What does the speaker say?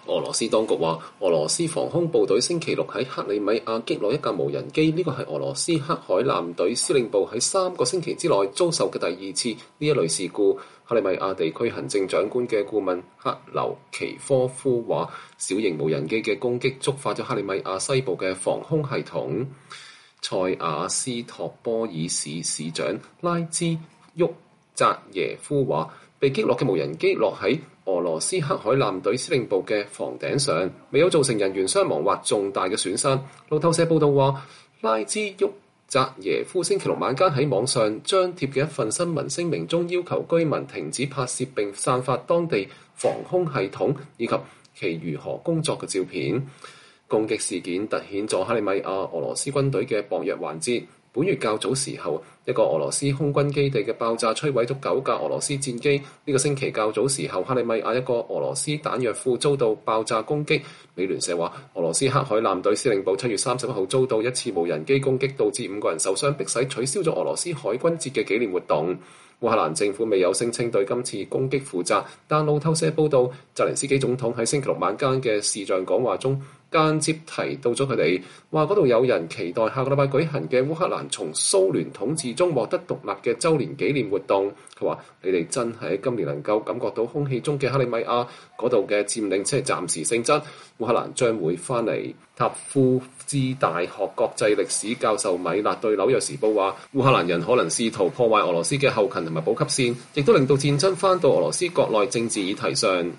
俄羅斯當局話，俄羅斯防空部隊星期六喺克里米亞擊落一架無人機，呢個係俄羅斯黑海艦隊司令部喺3個星期之內遭受嘅第2次呢一類事故。克里米亞地區行政長官嘅顧問克留奇科夫話，小型無人機嘅攻擊觸發咗克里米亞西部嘅防空系統。塞瓦斯托波爾市市長拉茲沃扎耶夫話，被擊落嘅無人機落喺俄羅斯黑海艦隊司令部嘅房頂上，未有造成人員傷亡或重大嘅損失。路透社報道話，拉茲沃扎耶夫星期六晚間喺網上張貼嘅一份新聞聲明中，要求居民停止拍攝並散發當地防空系統以及其如何工作嘅照片。攻擊事件突顯咗克里米亞俄羅斯軍隊嘅薄弱環節。本月較早時候，一個俄羅斯空軍基地嘅爆炸摧毀咗9架俄羅斯戰機。呢個星期較早時候，克里米亞一個俄羅斯彈藥庫遭到爆炸攻擊。美聯社話，俄羅斯黑海艦隊司令部7月31號遭到一次無人機攻擊，導致5個人受傷，迫使取消咗俄羅斯海軍節嘅紀念活動。烏克蘭政府未有聲稱對今次攻擊負責，但路透社報道，澤連斯基總統喺星期六晚間嘅視像講話中間接提到咗佢哋，話嗰度有人期待下個禮拜舉行嘅烏克蘭從蘇聯統治中獲得獨立嘅週年紀念活動。佢話：你哋真係喺今年能夠感覺到空氣中嘅克里米亞嗰度嘅佔領，即係暫時性質。烏克蘭將會翻嚟。塔夫茲大學國際歷史教授米勒對紐約時報話：烏克蘭人可能試圖破壞俄羅斯嘅後勤同埋補給線，亦都令到戰爭翻到俄羅斯國內政治議題上。